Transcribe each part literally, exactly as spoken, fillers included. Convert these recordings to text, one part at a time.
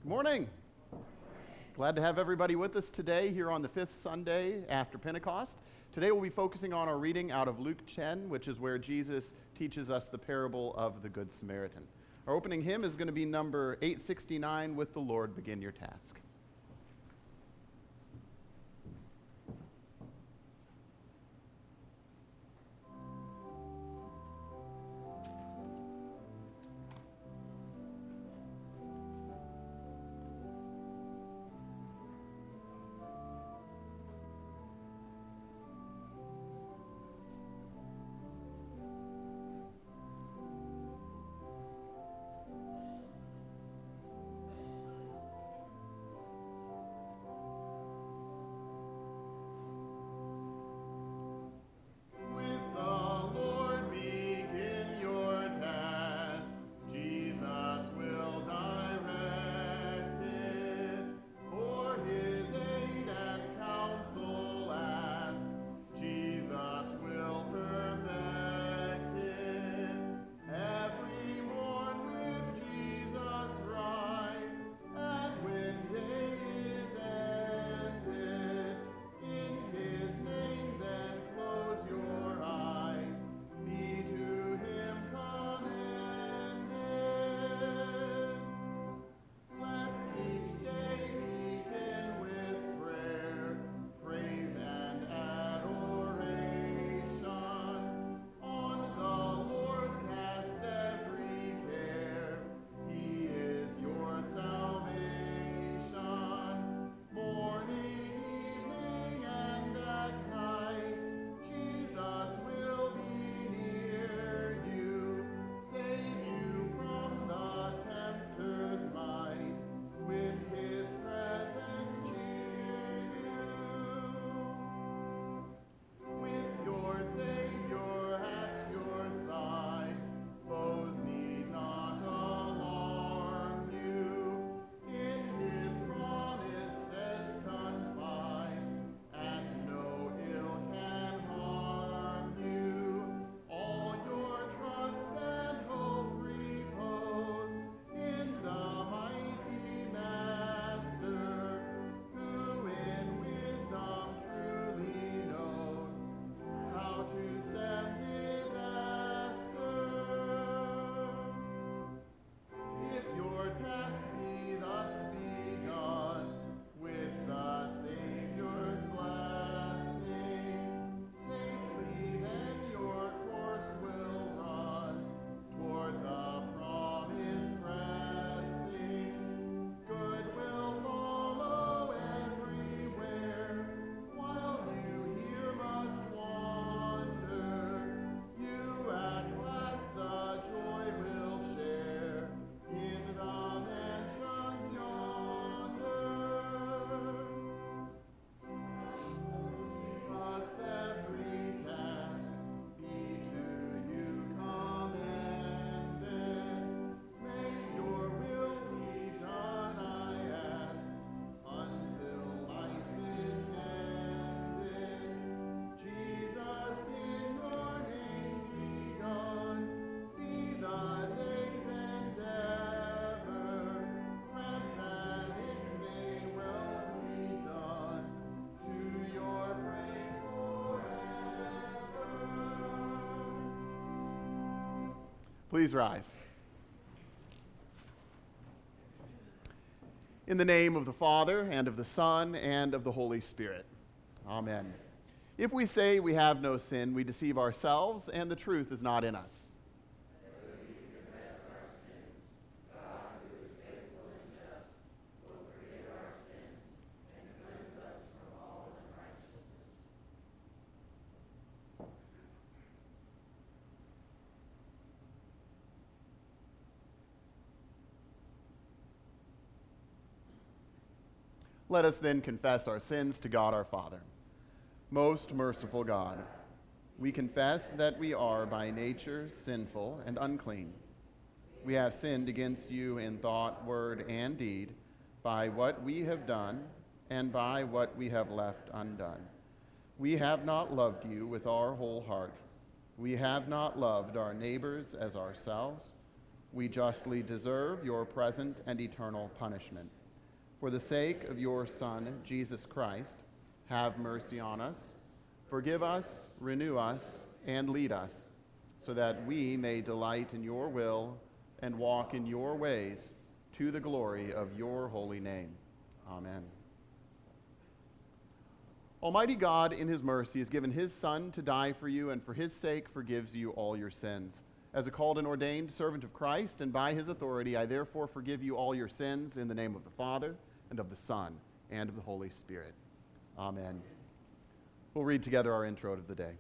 Morning. Glad to have everybody with us today here on the fifth Sunday after Pentecost. Today we'll be focusing on our reading out of Luke ten, which is where Jesus teaches us the parable of the Good Samaritan. Our opening hymn is going to be number eight sixty-nine, "With the Lord Begin Your Task." Please rise. In the name of the Father, and of the Son, and of the Holy Spirit. Amen. If we say we have no sin, we deceive ourselves, and the truth is not in us. Let us then confess our sins to God our Father. Most merciful God, we confess that we are by nature sinful and unclean. We have sinned against you in thought, word, and deed, by what we have done and by what we have left undone. We have not loved you with our whole heart. We have not loved our neighbors as ourselves. We justly deserve your present and eternal punishment. For the sake of your Son, Jesus Christ, have mercy on us. Forgive us, renew us, and lead us, so that we may delight in your will and walk in your ways, to the glory of your holy name. Amen. Almighty God, in his mercy, has given his Son to die for you, and for his sake forgives you all your sins. As a called and ordained servant of Christ, and by his authority, I therefore forgive you all your sins in the name of the Father, and of the Son, and of the Holy Spirit. Amen. We'll read together our intro of the day.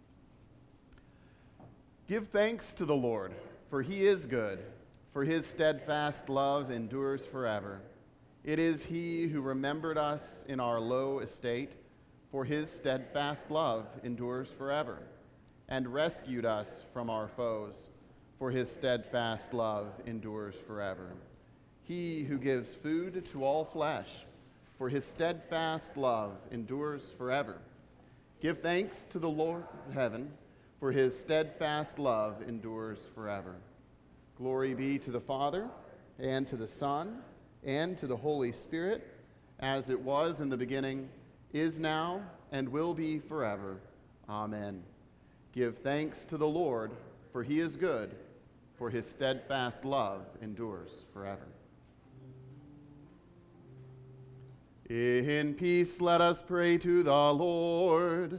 Give thanks to the Lord, for he is good, for his steadfast love endures forever. It is he who remembered us in our low estate, for his steadfast love endures forever, and rescued us from our foes, for his steadfast love endures forever. He who gives food to all flesh, for his steadfast love endures forever. Give thanks to the Lord of heaven, for his steadfast love endures forever. Glory be to the Father, and to the Son, and to the Holy Spirit, as it was in the beginning, is now, and will be forever. Amen. Give thanks to the Lord, for he is good, for his steadfast love endures forever. In peace let us pray to the Lord.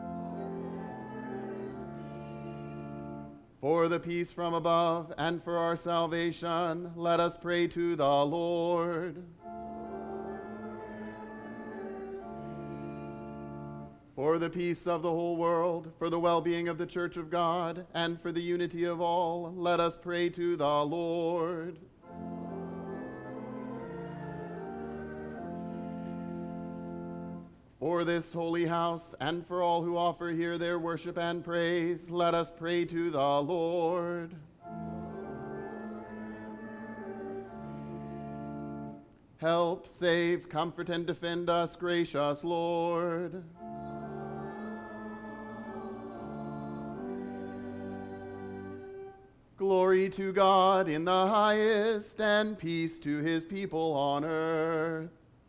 For the peace from above and for our salvation, let us pray to the Lord. For the peace of the whole world, for the well-being of the Church of God, and for the unity of all, let us pray to the Lord. For this holy house, and for all who offer here their worship and praise, let us pray to the Lord. Help, save, comfort, and defend us, gracious Lord. Glory to God in the highest, and peace to his people on earth.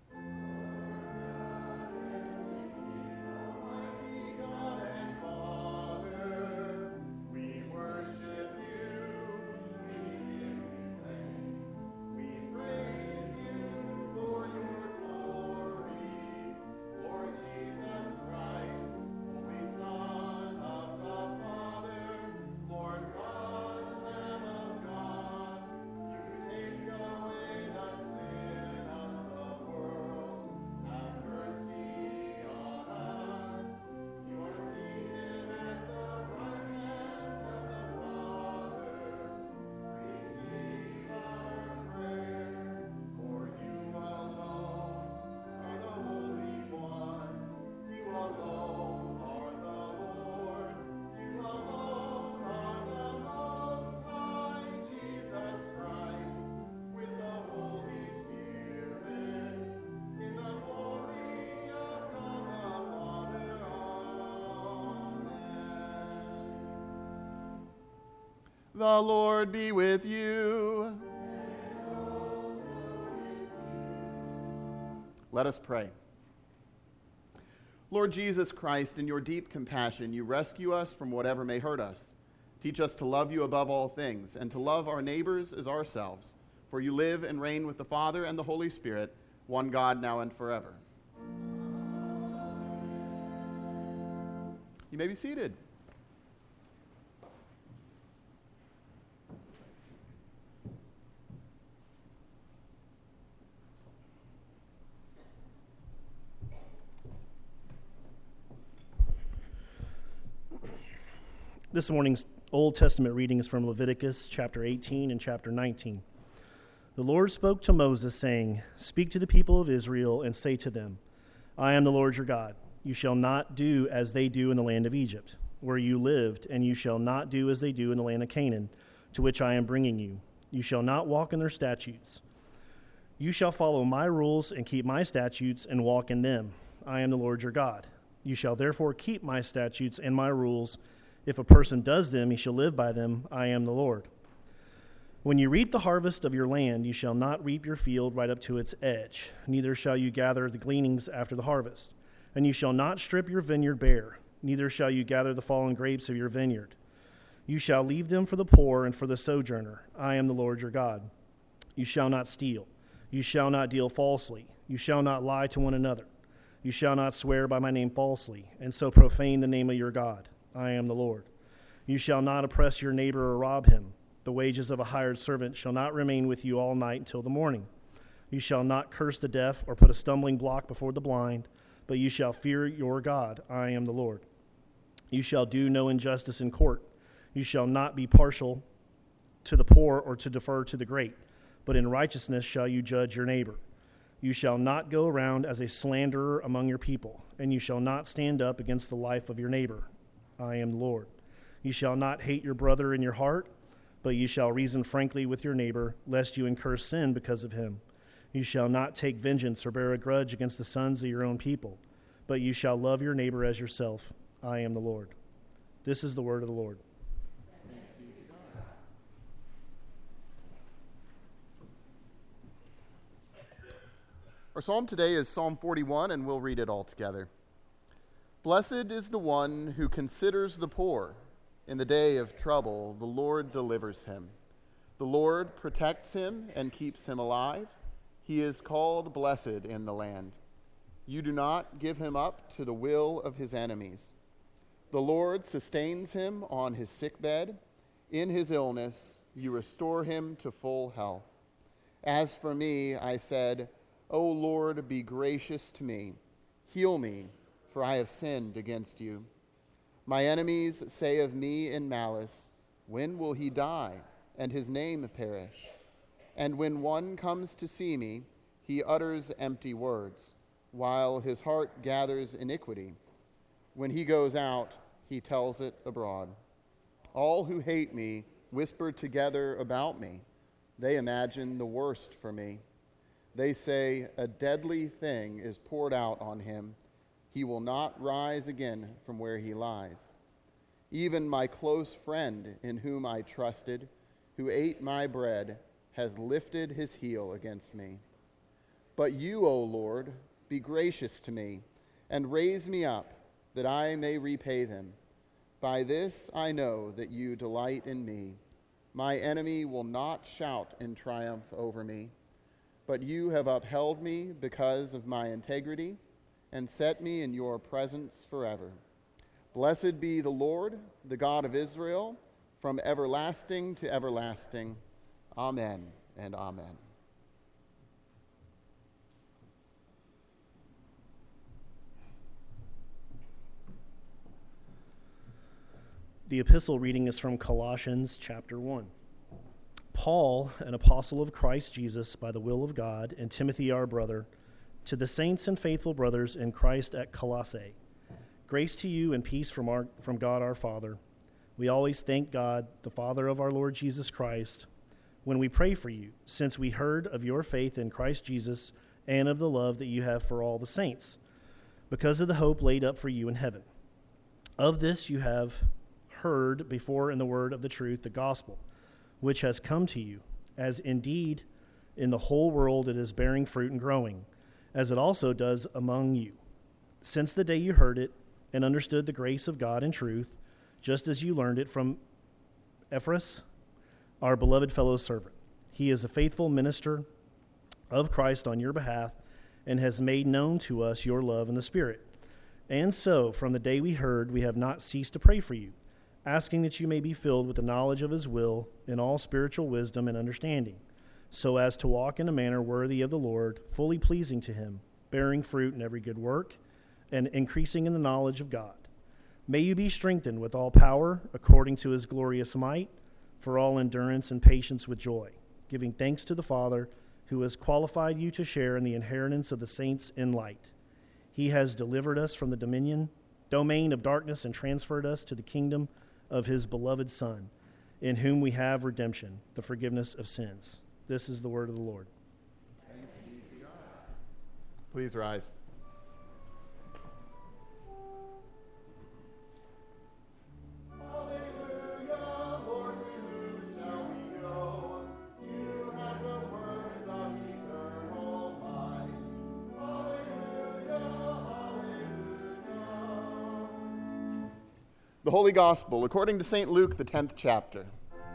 The Lord be with you. Let us pray. Lord Jesus Christ, in your deep compassion, you rescue us from whatever may hurt us. Teach us to love you above all things, and to love our neighbors as ourselves. For you live and reign with the Father and the Holy Spirit, one God, now and forever. You may be seated. This morning's Old Testament reading is from Leviticus chapter eighteen and chapter nineteen. The Lord spoke to Moses, saying, "Speak to the people of Israel and say to them, I am the Lord your God. You shall not do as they do in the land of Egypt, where you lived, and you shall not do as they do in the land of Canaan, to which I am bringing you. You shall not walk in their statutes. You shall follow my rules and keep my statutes and walk in them. I am the Lord your God. You shall therefore keep my statutes and my rules. If a person does them, he shall live by them. I am the Lord. When you reap the harvest of your land, you shall not reap your field right up to its edge, neither shall you gather the gleanings after the harvest. And you shall not strip your vineyard bare, neither shall you gather the fallen grapes of your vineyard. You shall leave them for the poor and for the sojourner. I am the Lord your God. You shall not steal. You shall not deal falsely. You shall not lie to one another. You shall not swear by my name falsely, and so profane the name of your God. I am the Lord. You shall not oppress your neighbor or rob him. The wages of a hired servant shall not remain with you all night until the morning. You shall not curse the deaf or put a stumbling block before the blind, but you shall fear your God. I am the Lord. You shall do no injustice in court. You shall not be partial to the poor or to defer to the great, but in righteousness shall you judge your neighbor. You shall not go around as a slanderer among your people, and you shall not stand up against the life of your neighbor. I am the Lord. You shall not hate your brother in your heart, but you shall reason frankly with your neighbor, lest you incur sin because of him. You shall not take vengeance or bear a grudge against the sons of your own people, but you shall love your neighbor as yourself. I am the Lord. This is the word of the Lord. Our psalm today is Psalm forty-one, and we'll read it all together. Blessed is the one who considers the poor. In the day of trouble, the Lord delivers him. The Lord protects him and keeps him alive. He is called blessed in the land. You do not give him up to the will of his enemies. The Lord sustains him on his sickbed. In his illness, you restore him to full health. As for me, I said, O Lord, be gracious to me. Heal me, for I have sinned against you. My enemies say of me in malice, when will he die, and his name perish? And when one comes to see me, he utters empty words, while his heart gathers iniquity. When he goes out, he tells it abroad. All who hate me whisper together about me. They imagine the worst for me. They say, a deadly thing is poured out on him. He will not rise again from where he lies. Even my close friend in whom I trusted, who ate my bread, has lifted his heel against me. But you, O Lord, be gracious to me, and raise me up, that I may repay them. By this I know that you delight in me. My enemy will not shout in triumph over me. But you have upheld me because of my integrity, and set me in your presence forever. Blessed be the Lord, the God of Israel, from everlasting to everlasting. Amen and amen. The epistle reading is from Colossians chapter one. Paul, an apostle of Christ Jesus by the will of God, and Timothy our brother, to the saints and faithful brothers in Christ at Colossae, grace to you and peace from our from God our Father. We always thank God, the Father of our Lord Jesus Christ, when we pray for you, since we heard of your faith in Christ Jesus and of the love that you have for all the saints, because of the hope laid up for you in heaven. Of this you have heard before in the word of the truth, the gospel, which has come to you, as indeed in the whole world it is bearing fruit and growing, as it also does among you, since the day you heard it and understood the grace of God in truth, just as you learned it from Ephras, our beloved fellow servant. He is a faithful minister of Christ on your behalf and has made known to us your love in the Spirit. And so, from the day we heard, we have not ceased to pray for you, asking that you may be filled with the knowledge of his will in all spiritual wisdom and understanding, so as to walk in a manner worthy of the Lord, fully pleasing to him, bearing fruit in every good work, and increasing in the knowledge of God. May you be strengthened with all power, according to his glorious might, for all endurance and patience with joy, giving thanks to the Father, who has qualified you to share in the inheritance of the saints in light. He has delivered us from the dominion, domain of darkness and transferred us to the kingdom of his beloved Son, in whom we have redemption, the forgiveness of sins. This is the word of the Lord. Thanks be to God. Please rise. Alleluia, Lord, to whom shall we go? The Holy Gospel, according to Saint Luke, the tenth chapter.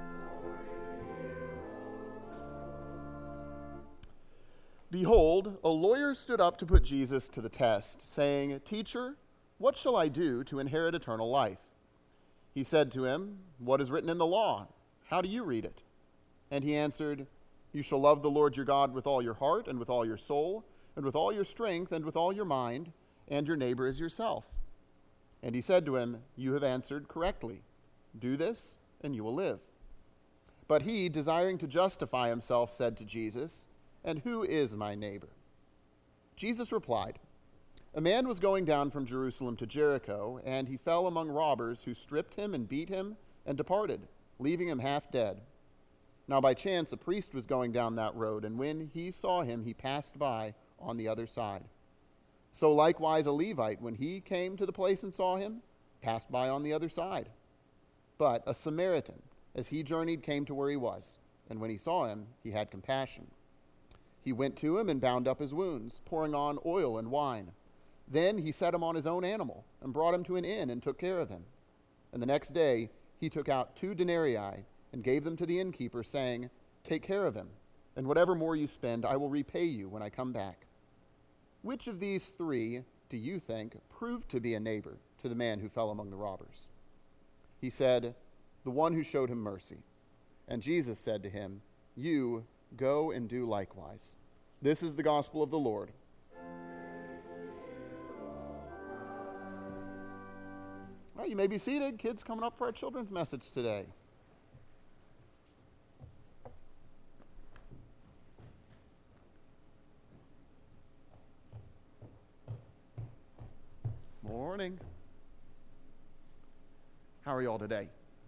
Behold, a lawyer stood up to put Jesus to the test, saying, "Teacher, what shall I do to inherit eternal life?" He said to him, "What is written in the law? How do you read it?" And he answered, "You shall love the Lord your God with all your heart, and with all your soul, and with all your strength, and with all your mind, and your neighbor as yourself." And he said to him, "You have answered correctly. Do this, and you will live." But he, desiring to justify himself, said to Jesus, "And who is my neighbor?" Jesus replied, "A man was going down from Jerusalem to Jericho, and he fell among robbers who stripped him and beat him and departed, leaving him half dead. Now by chance a priest was going down that road, and when he saw him, he passed by on the other side. So likewise a Levite, when he came to the place and saw him, passed by on the other side. But a Samaritan, as he journeyed, came to where he was, and when he saw him, he had compassion. He went to him and bound up his wounds, pouring on oil and wine. Then he set him on his own animal and brought him to an inn and took care of him. And the next day he took out two denarii and gave them to the innkeeper, saying, 'Take care of him, and whatever more you spend, I will repay you when I come back.' Which of these three do you think proved to be a neighbor to the man who fell among the robbers?" He said, "The one who showed him mercy." And Jesus said to him, "You go and do likewise." This is the gospel of the Lord. All right, you may be seated. Kids coming up for our children's message today. Morning. How are you all today?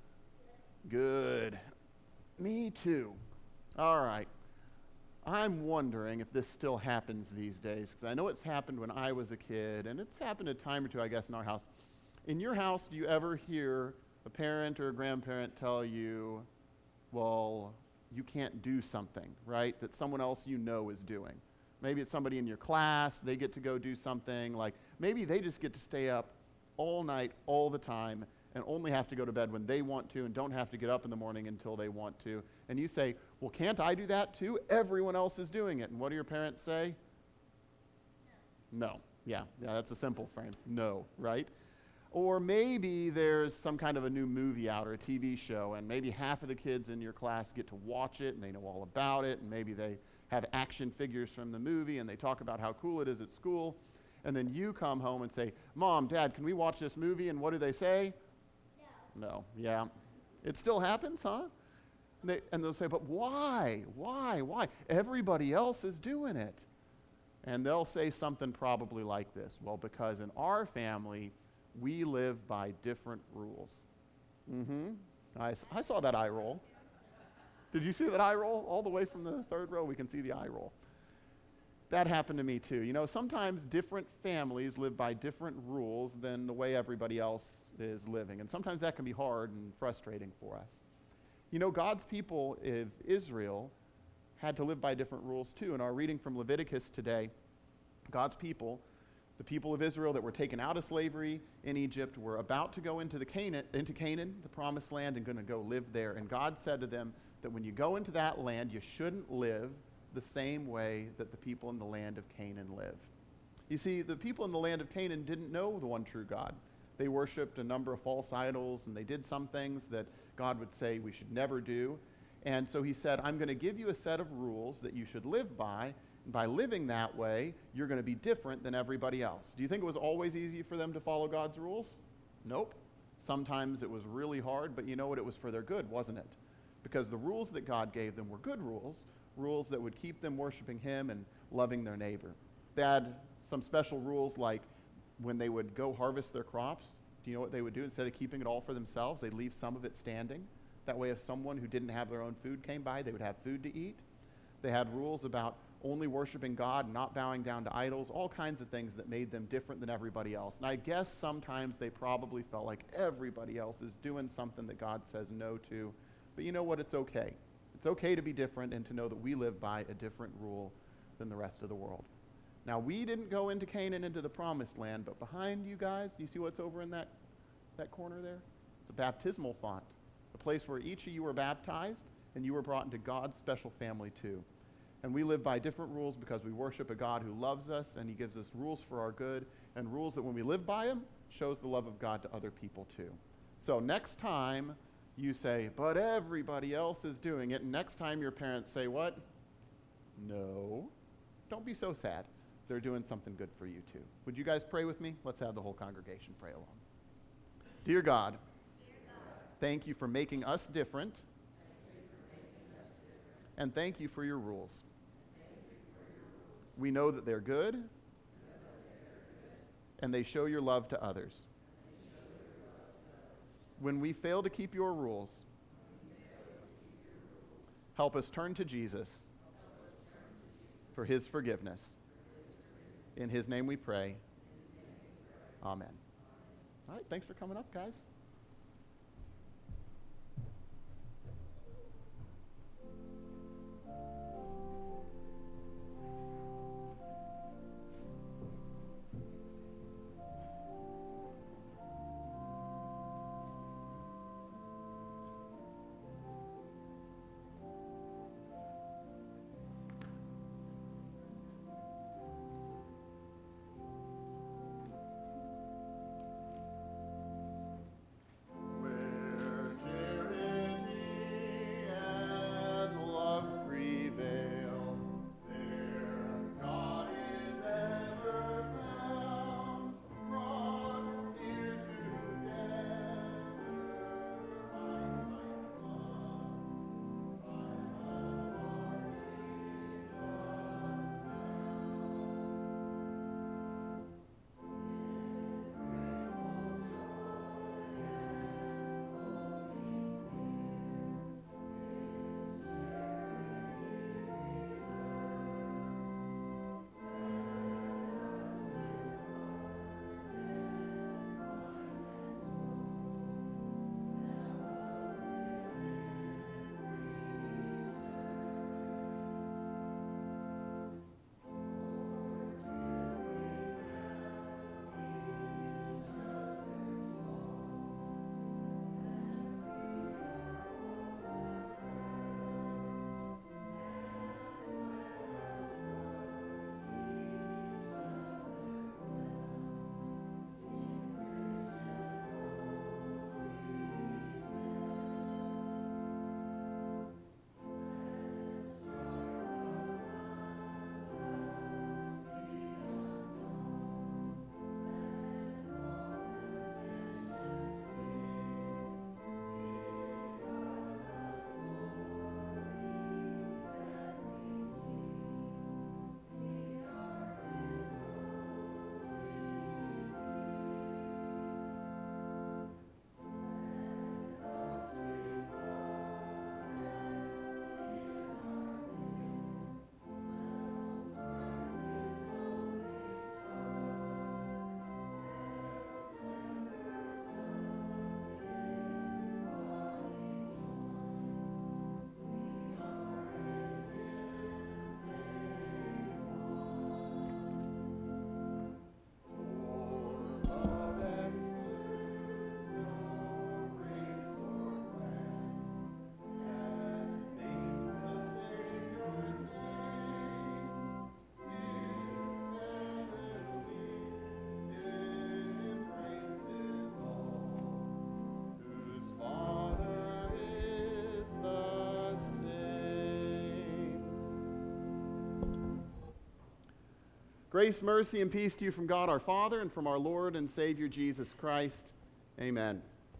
Good. Me too. All right. I'm wondering if this still happens these days, because I know it's happened when I was a kid, and it's happened a time or two, I guess, in our house. In your house, do you ever hear a parent or a grandparent tell you, well, you can't do something, right, that someone else you know is doing? Maybe it's somebody in your class, they get to go do something, like maybe they just get to stay up all night, all the time, and only have to go to bed when they want to and don't have to get up in the morning until they want to. And you say, well, can't I do that too? Everyone else is doing it. And what do your parents say? No. No. Yeah, yeah, that's a simple frame. No, right? Or maybe there's some kind of a new movie out or a T V show, and maybe half of the kids in your class get to watch it, and they know all about it, and maybe they have action figures from the movie, and they talk about how cool it is at school. And then you come home and say, "Mom, Dad, can we watch this movie?" And what do they say? No. No, yeah. It still happens, huh? And, they, and they'll say, "But why? Why? Why? Everybody else is doing it." And they'll say something probably like this: "Well, because in our family, we live by different rules." Mm-hmm. I, I saw that eye roll. Did you see that eye roll? All the way from the third row, we can see the eye roll. That happened to me too. You know, sometimes different families live by different rules than the way everybody else is living. And sometimes that can be hard and frustrating for us. You know, God's people of Israel had to live by different rules too. In our reading from Leviticus today, God's people, the people of Israel that were taken out of slavery in Egypt, were about to go into the Canaan, into Canaan, the promised land, and going to go live there. And God said to them that when you go into that land, you shouldn't live the same way that the people in the land of Canaan live. You see, the people in the land of Canaan didn't know the one true God. They worshipped a number of false idols, and they did some things that God would say we should never do. And so he said, I'm going to give you a set of rules that you should live by. And by living that way, you're going to be different than everybody else. Do you think it was always easy for them to follow God's rules? Nope. Sometimes it was really hard, but you know what? It was for their good, wasn't it? Because the rules that God gave them were good rules, rules that would keep them worshiping him and loving their neighbor. They had some special rules, like when they would go harvest their crops, do you know what they would do? Instead of keeping it all for themselves, they'd leave some of it standing. That way, if someone who didn't have their own food came by, they would have food to eat. They had rules about only worshiping God, not bowing down to idols, all kinds of things that made them different than everybody else. And I guess sometimes they probably felt like everybody else is doing something that God says no to. But you know what? It's okay. It's okay to be different and to know that we live by a different rule than the rest of the world. Now, we didn't go into Canaan, into the promised land, but behind you guys, do you see what's over in that, that corner there? It's a baptismal font, a place where each of you were baptized and you were brought into God's special family too. And we live by different rules because we worship a God who loves us, and he gives us rules for our good, and rules that when we live by them shows the love of God to other people too. So next time you say, but everybody else is doing it, and next time your parents say what? No. Don't be so sad. They're doing something good for you too. Would you guys pray with me? Let's have the whole congregation pray along. Dear God, Dear God, thank you for making us different, and thank you for your rules. We know that they're good, and they show your love to others. When we fail to keep your rules, help us turn to Jesus for his forgiveness. In his name we pray. Amen. All right, thanks for coming up, guys. Grace, mercy, and peace to you from God our Father and from our Lord and Savior Jesus Christ. Amen.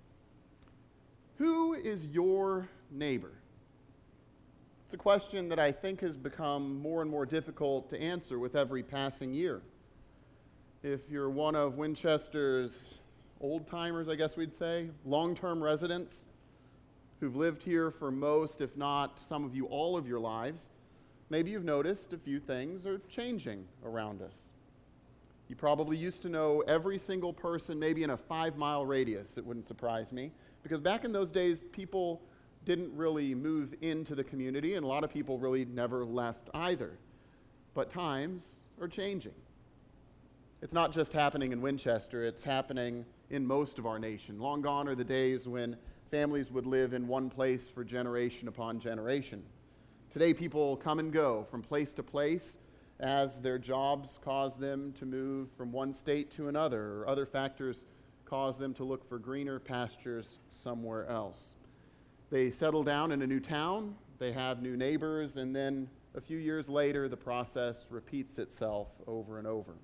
Who is your neighbor? It's a question that I think has become more and more difficult to answer with every passing year. If you're one of Winchester's old-timers, I guess we'd say, long-term residents who've lived here for most, if not some of you, all of your lives, maybe you've noticed a few things are changing around us. You probably used to know every single person, maybe in a five-mile radius. It wouldn't surprise me, because back in those days, people didn't really move into the community, and a lot of people really never left either. But times are changing. It's not just happening in Winchester, it's happening in most of our nation. Long gone are the days when families would live in one place for generation upon generation. Today, people come and go from place to place as their jobs cause them to move from one state to another, or other factors cause them to look for greener pastures somewhere else. They settle down in a new town, they have new neighbors, and then a few years later, the process repeats itself over and over.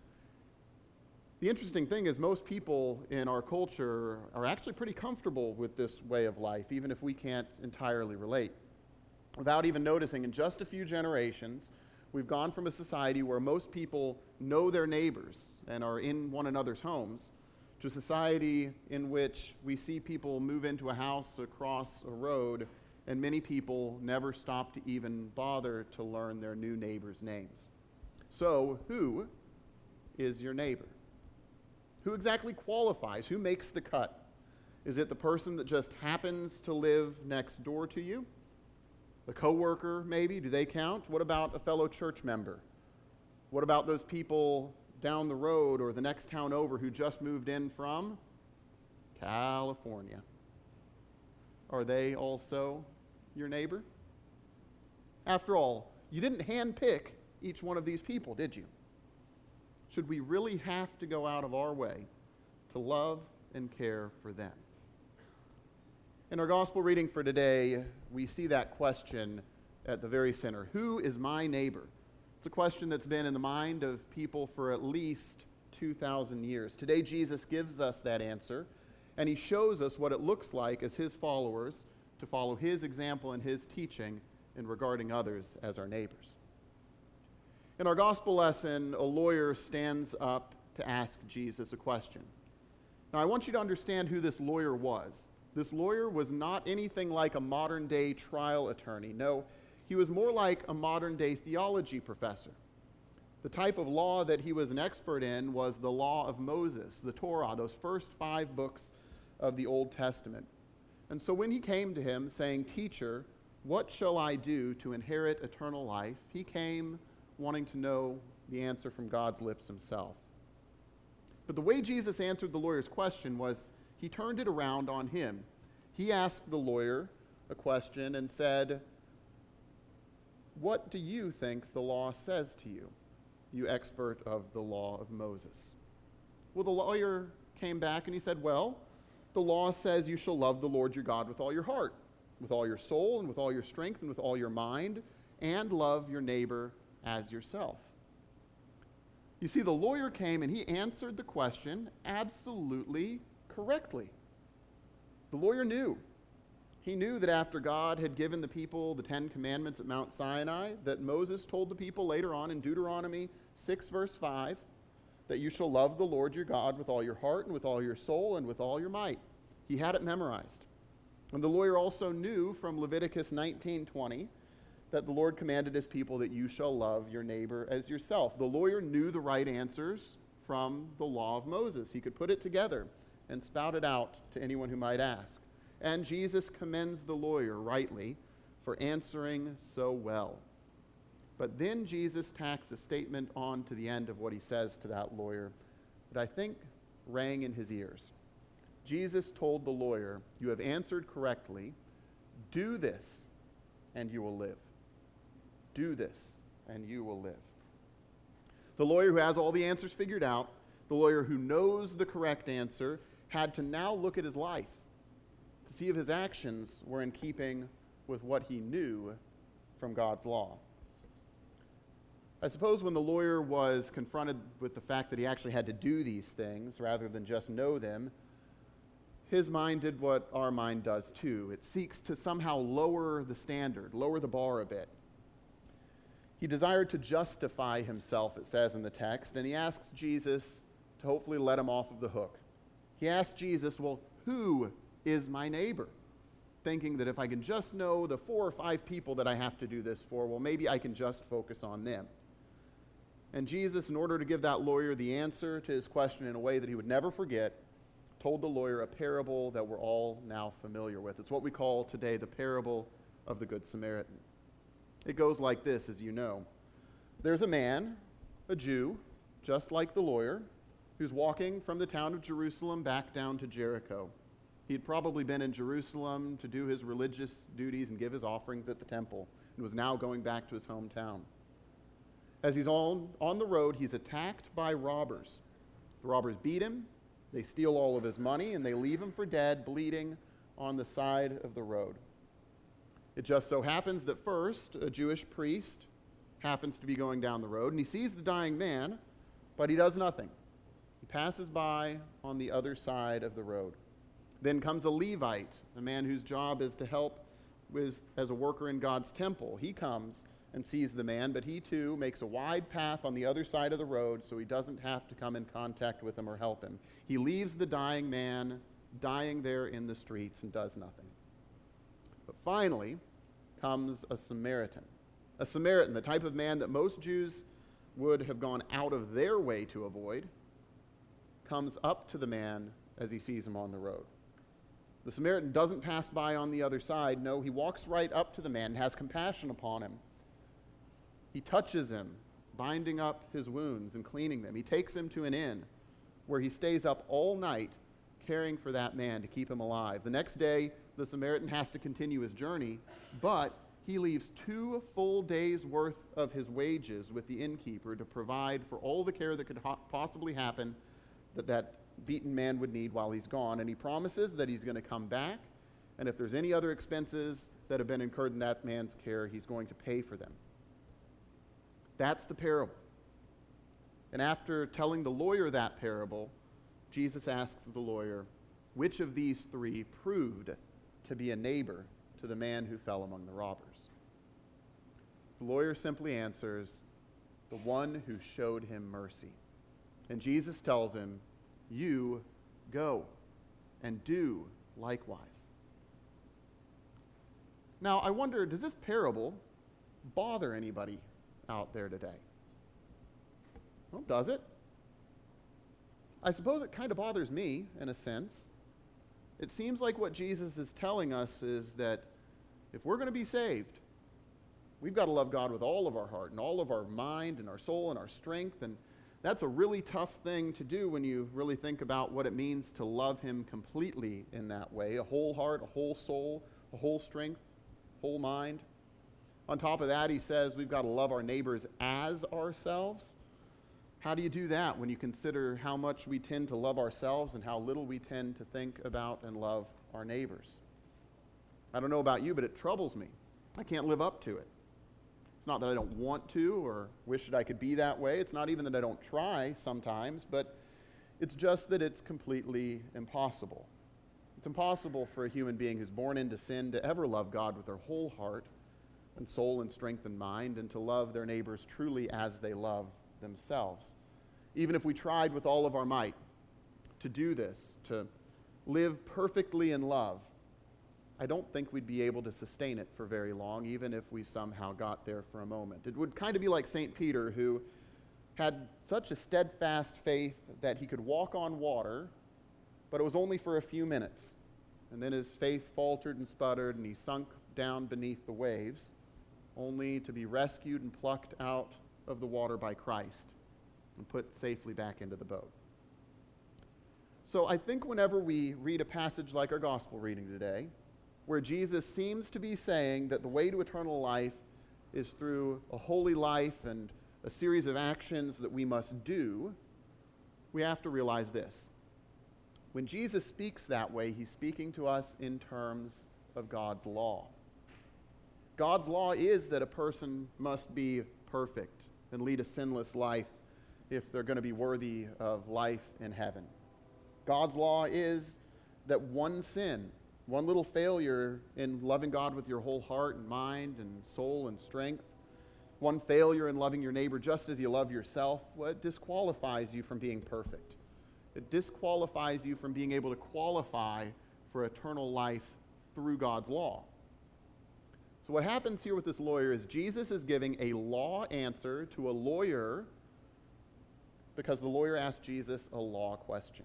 The interesting thing is most people in our culture are actually pretty comfortable with this way of life, even if we can't entirely relate. Without even noticing, in just a few generations, we've gone from a society where most people know their neighbors and are in one another's homes to a society in which we see people move into a house across a road and many people never stop to even bother to learn their new neighbors' names. So, who is your neighbor? Who exactly qualifies? Who makes the cut? Is it the person that just happens to live next door to you? A coworker, maybe? Do they count? What about a fellow church member? What about those people down the road or the next town over who just moved in from California? Are they also your neighbor? After all, you didn't handpick each one of these people, did you? Should we really have to go out of our way to love and care for them? In our gospel reading for today, we see that question at the very center. Who is my neighbor? It's a question that's been in the mind of people for at least two thousand years. Today, Jesus gives us that answer, and he shows us what it looks like as his followers to follow his example and his teaching in regarding others as our neighbors. In our gospel lesson, a lawyer stands up to ask Jesus a question. Now, I want you to understand who this lawyer was. This lawyer was not anything like a modern-day trial attorney. No, he was more like a modern-day theology professor. The type of law that he was an expert in was the law of Moses, the Torah, those first five books of the Old Testament. And so when he came to him saying, "Teacher, what shall I do to inherit eternal life?" he came wanting to know the answer from God's lips himself. But the way Jesus answered the lawyer's question was he turned it around on him. He asked the lawyer a question and said, "What do you think the law says to you, you expert of the law of Moses?" Well, the lawyer came back and he said, "Well, the law says you shall love the Lord your God with all your heart, with all your soul, and with all your strength, and with all your mind, and love your neighbor as yourself." You see, the lawyer came and he answered the question absolutely correctly. The lawyer knew. He knew that after God had given the people the Ten Commandments at Mount Sinai, that Moses told the people later on in Deuteronomy six, verse five, that you shall love the Lord your God with all your heart and with all your soul and with all your might. He had it memorized. And the lawyer also knew from Leviticus nineteen twenty that the Lord commanded his people that you shall love your neighbor as yourself. The lawyer knew the right answers from the law of Moses. He could put it together and spout it out to anyone who might ask. And Jesus commends the lawyer rightly for answering so well. But then Jesus tacks a statement on to the end of what he says to that lawyer that I think rang in his ears. Jesus told the lawyer, "You have answered correctly. Do this, and you will live. Do this, and you will live." The lawyer who has all the answers figured out, the lawyer who knows the correct answer, had to now look at his life to see if his actions were in keeping with what he knew from God's law. I suppose when the lawyer was confronted with the fact that he actually had to do these things rather than just know them, his mind did what our mind does too. It seeks to somehow lower the standard, lower the bar a bit. He desired to justify himself, it says in the text, and he asks Jesus to hopefully let him off of the hook. He asked Jesus, "Well, who is my neighbor?" Thinking that if I can just know the four or five people that I have to do this for, well, maybe I can just focus on them. And Jesus, in order to give that lawyer the answer to his question in a way that he would never forget, told the lawyer a parable that we're all now familiar with. It's what we call today the parable of the Good Samaritan. It goes like this, as you know. There's a man, a Jew, just like the lawyer, He was walking from the town of Jerusalem back down to Jericho. He had probably been in Jerusalem to do his religious duties and give his offerings at the temple, and was now going back to his hometown. As he's on, on the road, he's attacked by robbers. The robbers beat him, they steal all of his money, and they leave him for dead, bleeding on the side of the road. It just so happens that first, a Jewish priest happens to be going down the road, and he sees the dying man, but he does nothing. He passes by on the other side of the road. Then comes a Levite, a man whose job is to help with, as a worker in God's temple. He comes and sees the man, but he too makes a wide path on the other side of the road so he doesn't have to come in contact with him or help him. He leaves the dying man dying there in the streets and does nothing. But finally comes a Samaritan. A Samaritan, the type of man that most Jews would have gone out of their way to avoid, comes up to the man as he sees him on the road. The Samaritan doesn't pass by on the other side. No, he walks right up to the man and has compassion upon him. He touches him, binding up his wounds and cleaning them. He takes him to an inn where he stays up all night caring for that man to keep him alive. The next day, the Samaritan has to continue his journey, but he leaves two full days' worth of his wages with the innkeeper to provide for all the care that could ho- possibly happen that that beaten man would need while he's gone. And he promises that he's going to come back, and if there's any other expenses that have been incurred in that man's care, he's going to pay for them. That's the parable. And after telling the lawyer that parable, Jesus asks the lawyer, which of these three proved to be a neighbor to the man who fell among the robbers? The lawyer simply answers, the one who showed him mercy. And Jesus tells him, you go and do likewise. Now, I wonder, does this parable bother anybody out there today? Well, does it? I suppose it kind of bothers me, in a sense. It seems like what Jesus is telling us is that if we're going to be saved, we've got to love God with all of our heart and all of our mind and our soul and our strength. And that's a really tough thing to do when you really think about what it means to love him completely in that way. A whole heart, a whole soul, a whole strength, whole mind. On top of that, he says we've got to love our neighbors as ourselves. How do you do that when you consider how much we tend to love ourselves and how little we tend to think about and love our neighbors? I don't know about you, but it troubles me. I can't live up to it. It's not that I don't want to or wish that I could be that way. It's not even that I don't try sometimes, but it's just that it's completely impossible. It's impossible for a human being who's born into sin to ever love God with their whole heart and soul and strength and mind, and to love their neighbors truly as they love themselves. Even if we tried with all of our might to do this, to live perfectly in love, I don't think we'd be able to sustain it for very long, even if we somehow got there for a moment. It would kind of be like Saint Peter, who had such a steadfast faith that he could walk on water, but it was only for a few minutes. And then his faith faltered and sputtered, and he sunk down beneath the waves, only to be rescued and plucked out of the water by Christ and put safely back into the boat. So I think whenever we read a passage like our gospel reading today, where Jesus seems to be saying that the way to eternal life is through a holy life and a series of actions that we must do, we have to realize this. When Jesus speaks that way, he's speaking to us in terms of God's law. God's law is that a person must be perfect and lead a sinless life if they're going to be worthy of life in heaven. God's law is that one sin, one little failure in loving God with your whole heart and mind and soul and strength, one failure in loving your neighbor just as you love yourself, well, it disqualifies you from being perfect. It disqualifies you from being able to qualify for eternal life through God's law. So what happens here with this lawyer is Jesus is giving a law answer to a lawyer because the lawyer asked Jesus a law question.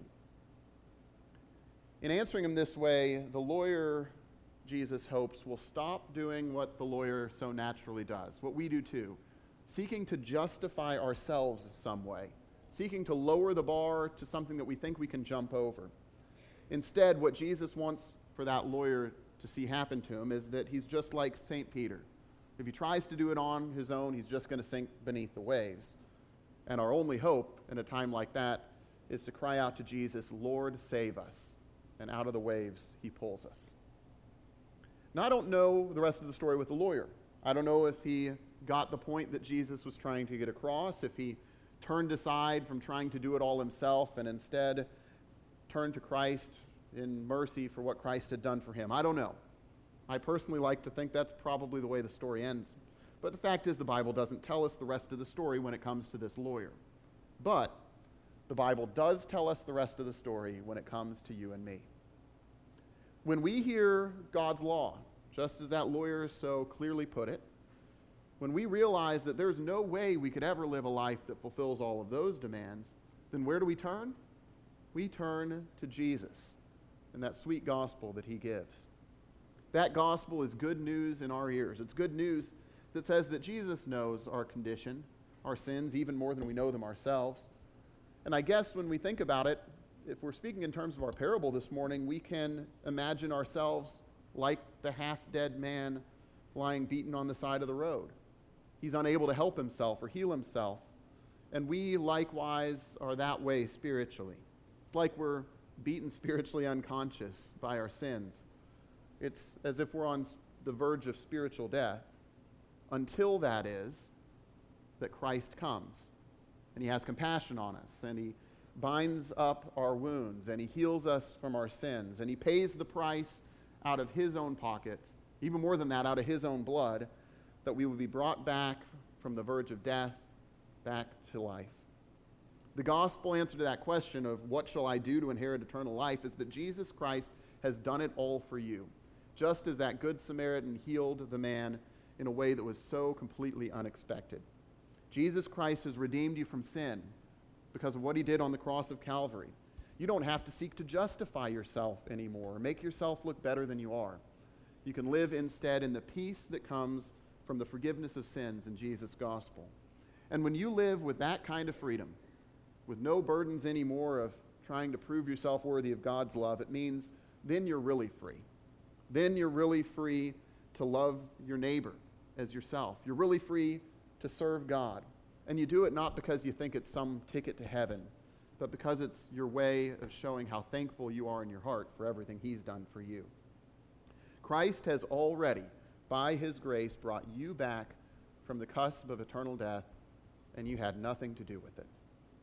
In answering him this way, the lawyer, Jesus hopes, will stop doing what the lawyer so naturally does, what we do too, seeking to justify ourselves some way, seeking to lower the bar to something that we think we can jump over. Instead, what Jesus wants for that lawyer to see happen to him is that he's just like Saint Peter. If he tries to do it on his own, he's just going to sink beneath the waves. And our only hope in a time like that is to cry out to Jesus, Lord, save us. And out of the waves, he pulls us. Now, I don't know the rest of the story with the lawyer. I don't know if he got the point that Jesus was trying to get across, if he turned aside from trying to do it all himself and instead turned to Christ in mercy for what Christ had done for him. I don't know. I personally like to think that's probably the way the story ends. But the fact is, the Bible doesn't tell us the rest of the story when it comes to this lawyer. But the Bible does tell us the rest of the story when it comes to you and me. When we hear God's law, just as that lawyer so clearly put it, when we realize that there's no way we could ever live a life that fulfills all of those demands, then where do we turn? We turn to Jesus and that sweet gospel that he gives. That gospel is good news in our ears. It's good news that says that Jesus knows our condition, our sins, even more than we know them ourselves. And I guess when we think about it, if we're speaking in terms of our parable this morning, we can imagine ourselves like the half-dead man lying beaten on the side of the road. He's unable to help himself or heal himself. And we likewise are that way spiritually. It's like we're beaten spiritually unconscious by our sins. It's as if we're on the verge of spiritual death until that is that Christ comes. And he has compassion on us, and he binds up our wounds, and he heals us from our sins, and he pays the price out of his own pocket, even more than that, out of his own blood, that we would be brought back from the verge of death back to life. The gospel answer to that question of what shall I do to inherit eternal life is that Jesus Christ has done it all for you, just as that good Samaritan healed the man in a way that was so completely unexpected. Jesus Christ has redeemed you from sin because of what he did on the cross of Calvary. You don't have to seek to justify yourself anymore or make yourself look better than you are. You can live instead in the peace that comes from the forgiveness of sins in Jesus' gospel. And when you live with that kind of freedom, with no burdens anymore of trying to prove yourself worthy of God's love, it means then you're really free. Then you're really free to love your neighbor as yourself. You're really free to serve God. And you do it not because you think it's some ticket to heaven, but because it's your way of showing how thankful you are in your heart for everything he's done for you. Christ has already, by his grace, brought you back from the cusp of eternal death, and you had nothing to do with it.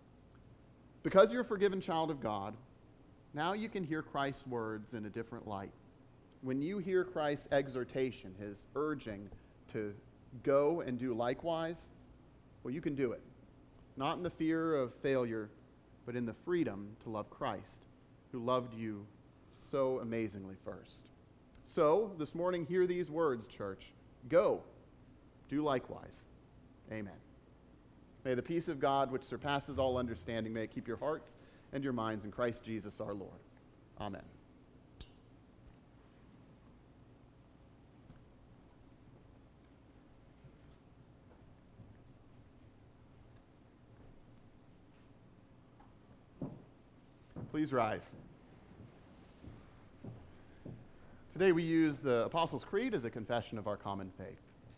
Because you're a forgiven child of God, now you can hear Christ's words in a different light. When you hear Christ's exhortation, his urging to go and do likewise, well, you can do it. Not in the fear of failure, but in the freedom to love Christ, who loved you so amazingly first. So, this morning, hear these words, church. Go, do likewise. Amen. May the peace of God, which surpasses all understanding, may it keep your hearts and your minds in Christ Jesus our Lord. Amen. Please rise. Today we use the Apostles' Creed as a confession of our common faith.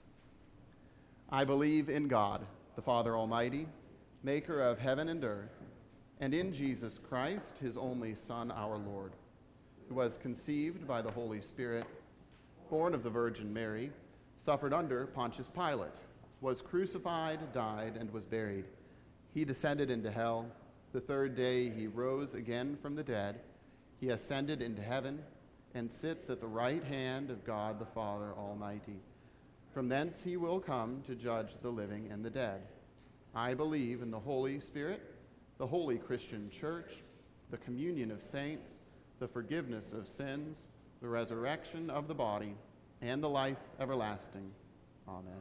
I believe in God, the Father Almighty, maker of heaven and earth, and in Jesus Christ, his only Son, our Lord, who was conceived by the Holy Spirit, born of the Virgin Mary, suffered under Pontius Pilate, was crucified, died, and was buried. He descended into hell. The third day he rose again from the dead. He ascended into heaven and sits at the right hand of God the Father Almighty. From thence he will come to judge the living and the dead. I believe in the Holy Spirit, the holy Christian church, the communion of saints, the forgiveness of sins, the resurrection of the body, and the life everlasting. Amen.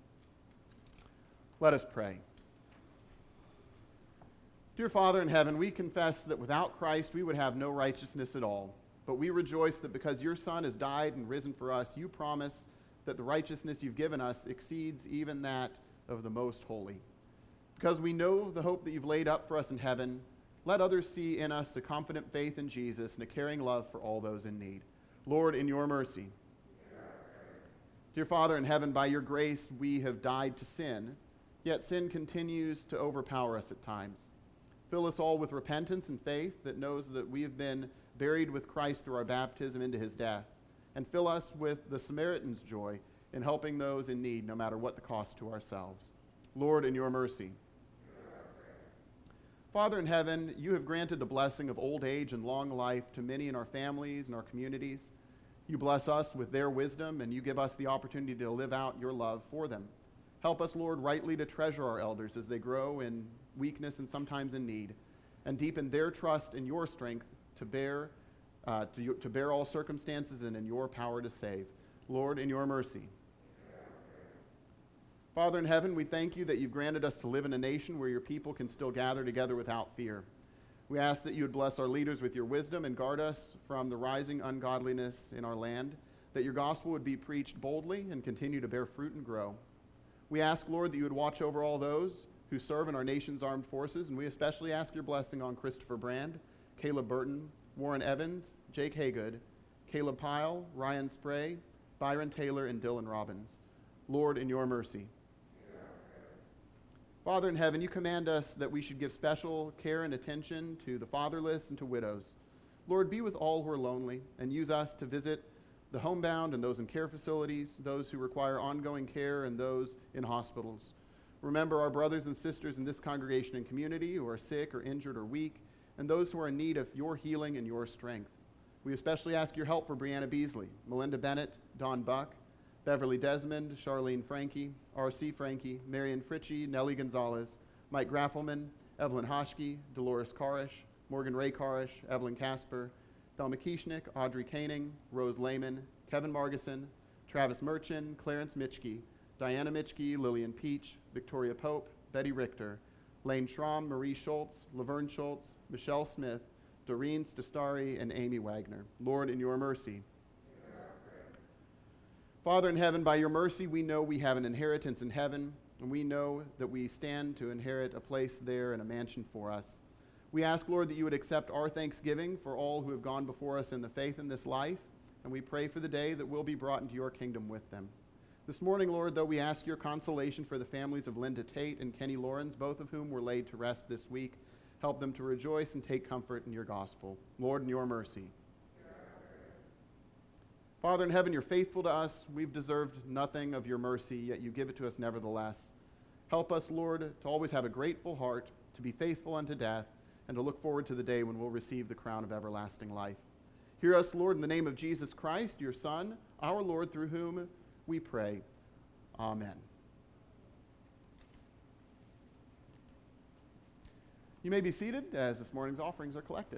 Let us pray. Dear Father in heaven, we confess that without Christ we would have no righteousness at all. But we rejoice that because your Son has died and risen for us, you promise that the righteousness you've given us exceeds even that of the most holy. Because we know the hope that you've laid up for us in heaven, let others see in us a confident faith in Jesus and a caring love for all those in need. Lord, in your mercy. Dear Father in heaven, by your grace we have died to sin, yet sin continues to overpower us at times. Fill us all with repentance and faith that knows that we have been buried with Christ through our baptism into his death, and fill us with the Samaritan's joy in helping those in need, no matter what the cost to ourselves. Lord, in your mercy. Father in heaven, you have granted the blessing of old age and long life to many in our families and our communities. You bless us with their wisdom, and you give us the opportunity to live out your love for them. Help us, Lord, rightly to treasure our elders as they grow in weakness and sometimes in need, and deepen their trust in your strength to bear, uh, to, to bear all circumstances and in your power to save. Lord, in your mercy. Father in heaven, we thank you that you've granted us to live in a nation where your people can still gather together without fear. We ask that you would bless our leaders with your wisdom and guard us from the rising ungodliness in our land, that your gospel would be preached boldly and continue to bear fruit and grow. We ask, Lord, that you would watch over all those who serve in our nation's armed forces, and we especially ask your blessing on Christopher Brand, Caleb Burton, Warren Evans, Jake Haygood, Caleb Pyle, Ryan Spray, Byron Taylor, and Dylan Robbins. Lord, in your mercy. Father in heaven, you command us that we should give special care and attention to the fatherless and to widows. Lord, be with all who are lonely, and use us to visit the homebound and those in care facilities, those who require ongoing care, and those in hospitals. Remember our brothers and sisters in this congregation and community who are sick or injured or weak, and those who are in need of your healing and your strength. We especially ask your help for Brianna Beasley, Melinda Bennett, Don Buck, Beverly Desmond, Charlene Frankie, R C Frankie, Marion Fritchie, Nellie Gonzalez, Mike Graffelman, Evelyn Hoschke, Dolores Karish, Morgan Ray Karish, Evelyn Casper, Thelma Kieschnick, Audrey Koenig, Rose Lehman, Kevin Margison, Travis Merchan, Clarence Mitchke, Diana Mitchke, Lillian Peach, Victoria Pope, Betty Richter, Lane Schramm, Marie Schultz, Laverne Schultz, Michelle Smith, Doreen Stastari, and Amy Wagner. Lord, in your mercy. Father in heaven, by your mercy, we know we have an inheritance in heaven, and we know that we stand to inherit a place there and a mansion for us. We ask, Lord, that you would accept our thanksgiving for all who have gone before us in the faith in this life, and we pray for the day that we'll be brought into your kingdom with them. This morning, Lord, though, we ask your consolation for the families of Linda Tate and Kenny Lawrence, both of whom were laid to rest this week. Help them to rejoice and take comfort in your gospel. Lord, in your mercy. Father in heaven, you're faithful to us. We've deserved nothing of your mercy, yet you give it to us nevertheless. Help us, Lord, to always have a grateful heart, to be faithful unto death, and to look forward to the day when we'll receive the crown of everlasting life. Hear us, Lord, in the name of Jesus Christ, your Son, our Lord, through whom we pray. Amen. You may be seated as this morning's offerings are collected.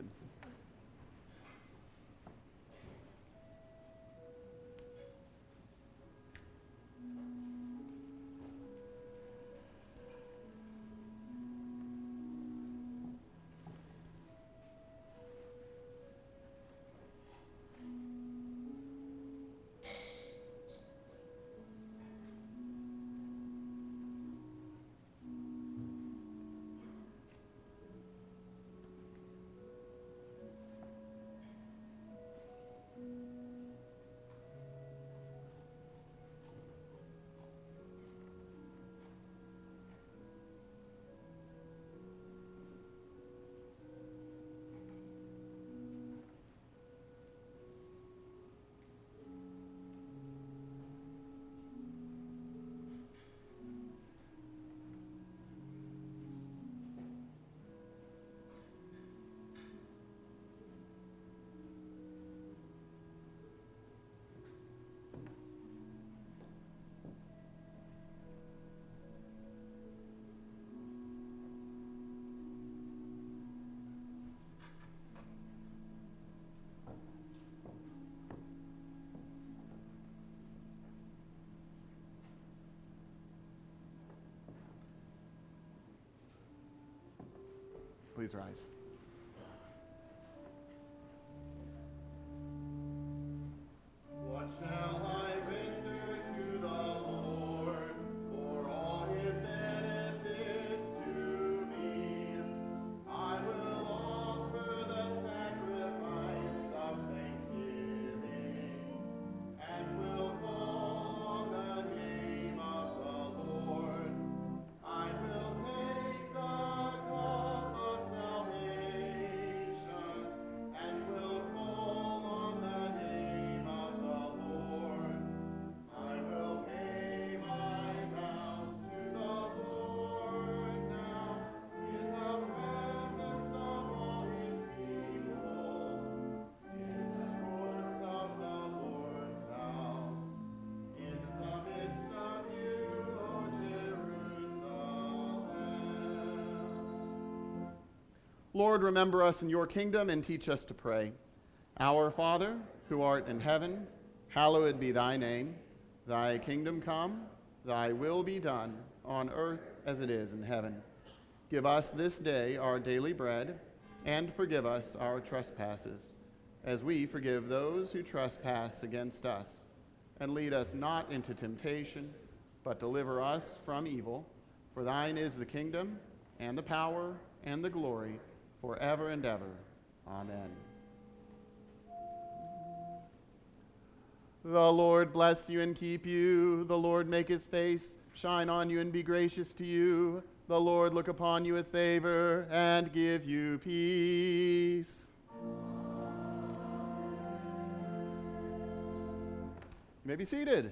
Please rise. What shall I render to the Lord for all his benefits to Lord, remember us in your kingdom and teach us to pray. Our Father, who art in heaven, hallowed be thy name. Thy kingdom come, thy will be done, on earth as it is in heaven. Give us this day our daily bread, and forgive us our trespasses, as we forgive those who trespass against us. And lead us not into temptation, but deliver us from evil. For thine is the kingdom, and the power, and the glory, forever and ever. Amen. The Lord bless you and keep you. The Lord make his face shine on you and be gracious to you. The Lord look upon you with favor and give you peace. You may be seated.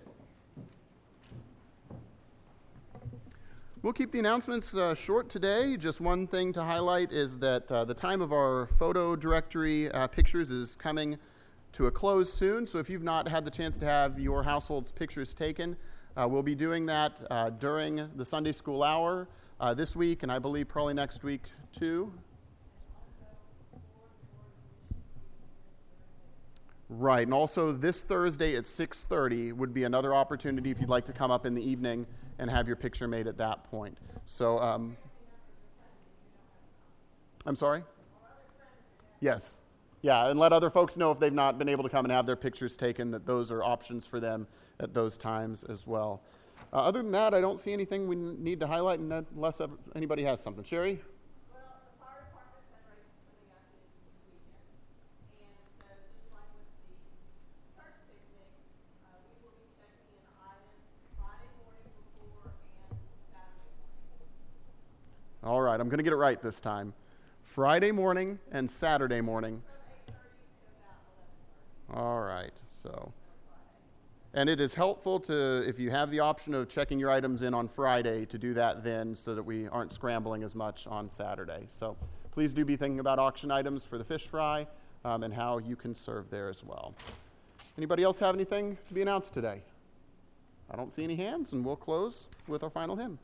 We'll keep the announcements uh, short today. Just one thing to highlight is that uh, the time of our photo directory uh, pictures is coming to a close soon. So if you've not had the chance to have your household's pictures taken, uh, we'll be doing that uh, during the Sunday school hour uh, this week, and I believe probably next week too. Right, and also this Thursday at six thirty would be another opportunity if you'd like to come up in the evening and have your picture made at that point. So, um, I'm sorry? Yes. Yeah, and let other folks know if they've not been able to come and have their pictures taken, that those are options for them at those times as well. Uh, other than that, I don't see anything we need to highlight unless anybody has something. Sherry? All right, I'm going to get it right this time. Friday morning and Saturday morning. All right, so. And it is helpful to, if you have the option of checking your items in on Friday, to do that then so that we aren't scrambling as much on Saturday. So please do be thinking about auction items for the fish fry um, and how you can serve there as well. Anybody else have anything to be announced today? I don't see any hands, and we'll close with our final hymn.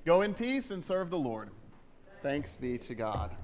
Go in peace and serve the Lord. Thanks be to God.